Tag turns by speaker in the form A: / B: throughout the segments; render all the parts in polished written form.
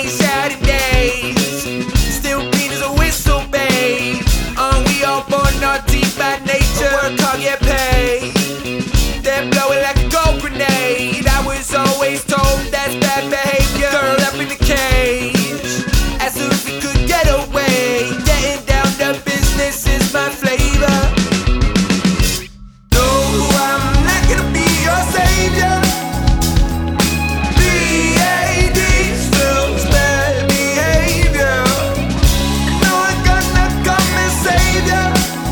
A: ain't shouting days. Still clean as a whistle, babe. We all born naughty by nature. Work hard, get paid. Then blow it like a gold grenade. I was always told that's bad behavior. Girl up in the cage, as soon as we could get away. Getting down to business is my flavor. No, I'm not gonna be your savior. BAD spells bad behavior. No, I'm gonna come and save ya.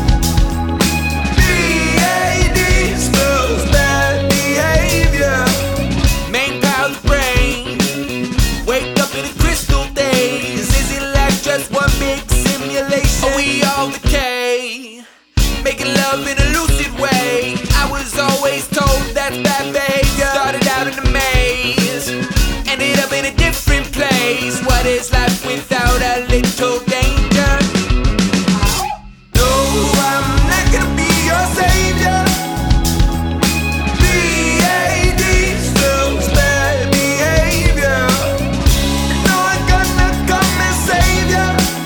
A: BAD spells bad behavior. Main power of the brain. Wake up in the crystal days. Is it like just one big simulation? Are we all decay? Making love in a lucid way. I was always told that's bad behavior. Started out in a maze, ended up in a different place. What is life without a little danger? No, I'm not gonna be your savior. BAD spells bad behavior. No, I'm gonna come and save ya.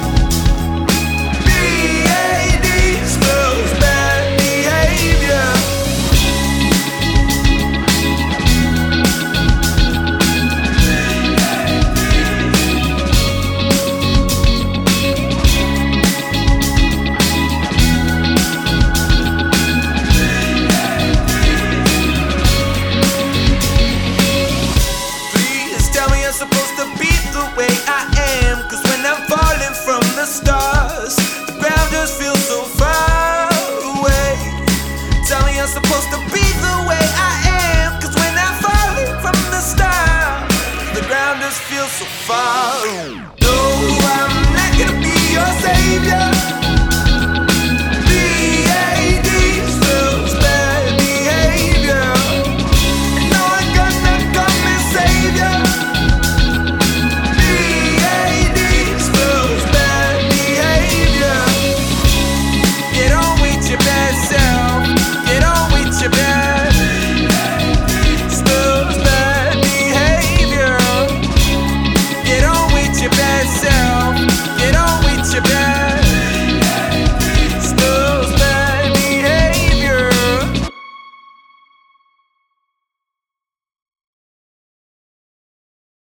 A: BAD spells bad behavior. Please tell me I'm supposed to be the way I am. Cause when I'm falling from the stars, the ground just feels so far away. Tell me I'm supposed to be the way I am. Cause when I'm falling from the stars, the ground just feels so far away.